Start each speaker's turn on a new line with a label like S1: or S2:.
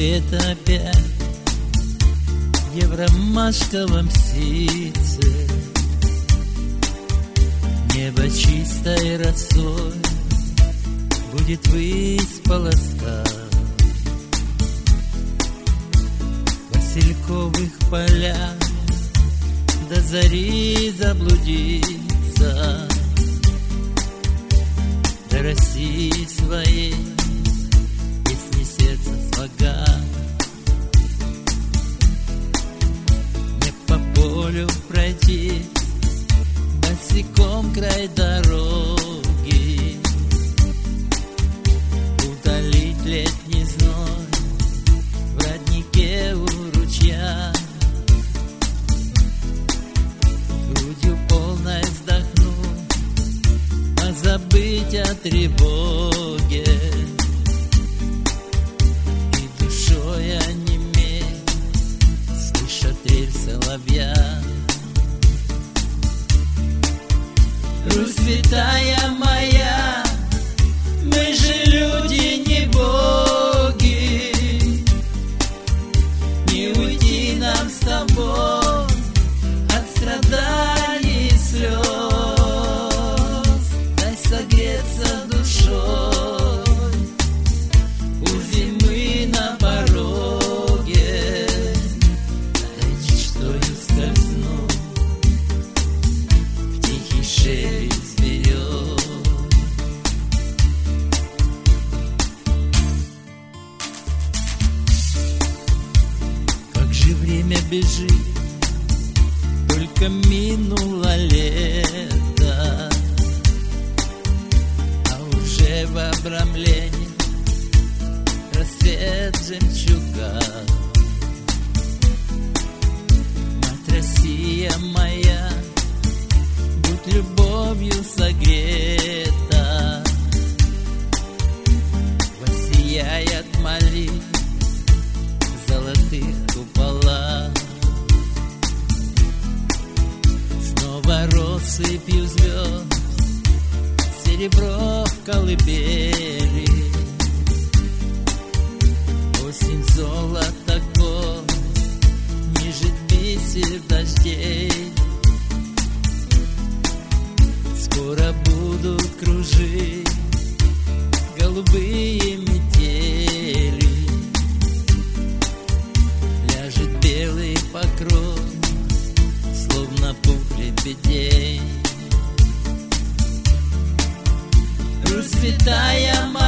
S1: лето опять в евромашковом ситце. Небо чистой росой будет высь полоска. В васильковых полях до зари заблудиться, до России своей песни сердца слога. Не по полю пройти босиком край дороги, утолить летний зной в роднике у ручья. Грудью полной вздохнуть, позабыть о тревоге и душой онеметь, слыша трель соловья. Русь святая моя, мы же люди, не боги, не уйти нам с тобой от страданий и слез. Дай согреться душой у зимы на пороге, дай мечтою скользнуть в тихий шелест берез. Как же время бежит, только минуло лето, а уже в обрамлении расцвет жемчуга. Мать Россия моя, будь любовью согрета, воссияй от молитв золотых купола. Снова россыпью звезд серебро в колыбели, осень золото год нежит бисер дождей. Скоро будут кружить голубые метели, ляжет белый покров, словно пух лебедей. Русь святая моя,